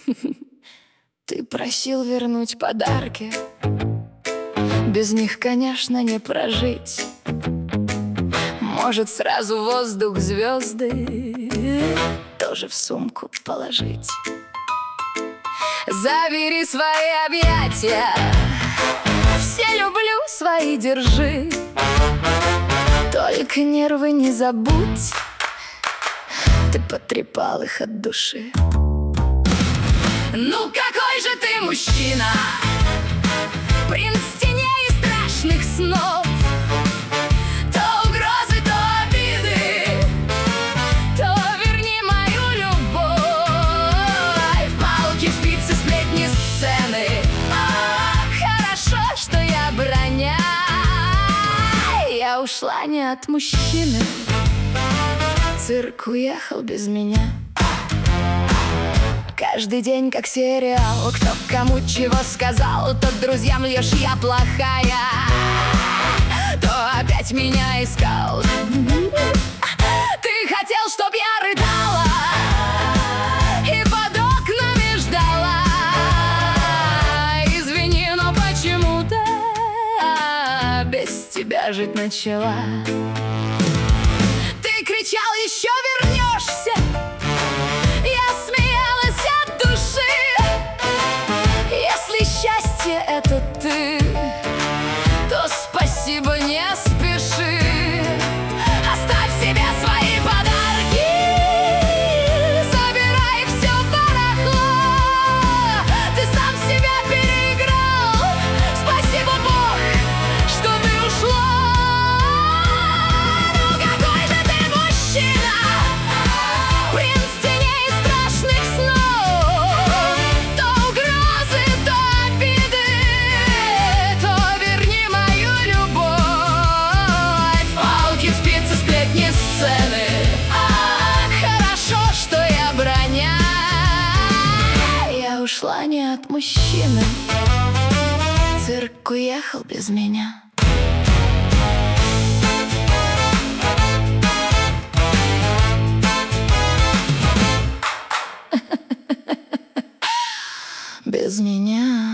Ты просил вернуть подарки, без них, конечно, не прожить. Может, сразу воздух, звезды тоже в сумку положить. Забери свои объятия, все люблю, свои держи. Только нервы не забудь, ты потрепал их от души. Ну какой же ты мужчина, принц теней и страшных снов. То угрозы, то обиды, то верни мою любовь. Палки, спицы, сплетни, сцены. Хорошо, что я броня. Я ушла не от мужчины, цирк уехал без меня. Каждый день как сериал, кто кому чего сказал. То друзьям лишь я плохая, то опять меня искал. Ты хотел, чтоб я рыдала и под окнами ждала. Извини, но почему-то без тебя жить начала. Ты кричал: еще вернешься. Счастье — это ты, то спасибо, не спеши. Оставь себе свои подарки, забирай все барахло. Ты сам себя переиграл, спасибо, Бог, что ты ушла. Ну какой же ты мужчина, принц теней и страшных снов. То угрозы, то ушла не от мужчины, цирк уехал без меня. Без меня.